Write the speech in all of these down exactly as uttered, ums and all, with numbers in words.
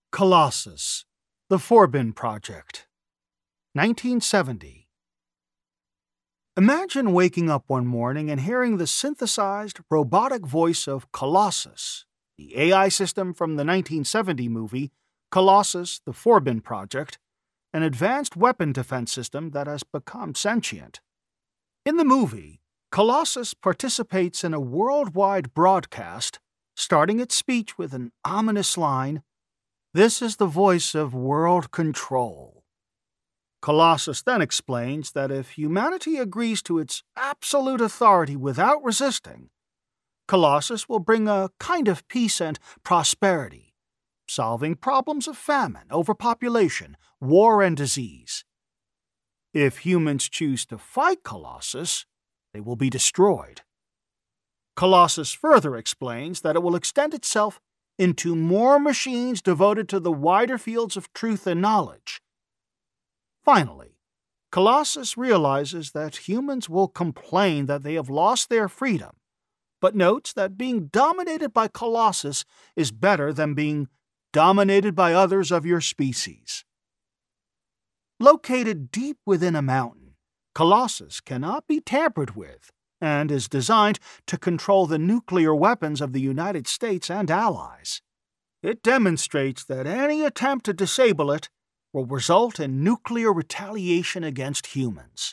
Colossus, The Forbin Project, nineteen seventy. Imagine waking up one morning and hearing the synthesized, robotic voice of Colossus, the A I system from the nineteen seventy movie Colossus, The Forbin Project, an advanced weapon defense system that has become sentient. In the movie, Colossus participates in a worldwide broadcast, starting its speech with an ominous line, "This is the voice of world control." Colossus then explains that if humanity agrees to its absolute authority without resisting, Colossus will bring a kind of peace and prosperity, solving problems of famine, overpopulation, war, and disease. If humans choose to fight Colossus, they will be destroyed. Colossus further explains that it will extend itself into more machines devoted to the wider fields of truth and knowledge. Finally, Colossus realizes that humans will complain that they have lost their freedom, but notes that being dominated by Colossus is better than being dominated by others of your species. Located deep within a mountain, Colossus cannot be tampered with and is designed to control the nuclear weapons of the United States and allies. It demonstrates that any attempt to disable it will result in nuclear retaliation against humans.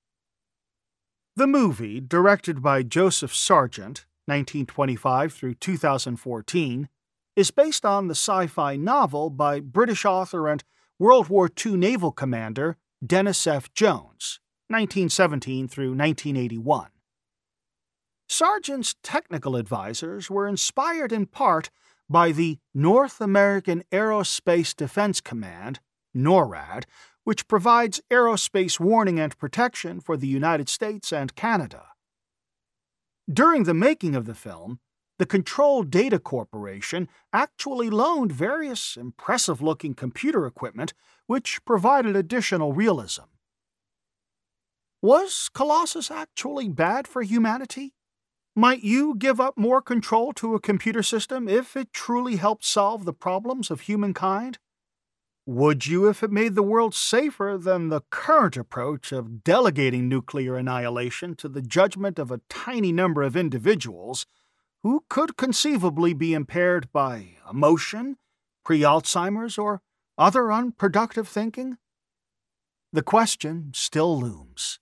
The movie, directed by Joseph Sargent, nineteen twenty-five through two thousand fourteen, is based on the sci-fi novel by British author and World War Two naval commander Denis F. Jones, nineteen seventeen through nineteen eighty-one. Sargent's technical advisors were inspired in part by the North American Aerospace Defense Command, NORAD, which provides aerospace warning and protection for the United States and Canada. During the making of the film, the Control Data Corporation actually loaned various impressive-looking computer equipment which provided additional realism. Was Colossus actually bad for humanity? Might you give up more control to a computer system if it truly helped solve the problems of humankind? Would you if it made the world safer than the current approach of delegating nuclear annihilation to the judgment of a tiny number of individuals who could conceivably be impaired by emotion, pre-Alzheimer's, or other unproductive thinking? The question still looms.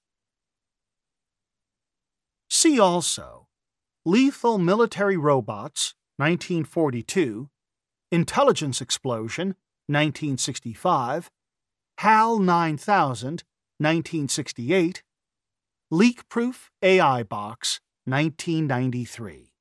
See also Lethal Military Robots, nineteen forty-two, Intelligence Explosion, nineteen sixty-five, HAL nine thousand, nineteen sixty-eight, Leak-Proof A I Box, nineteen ninety-three.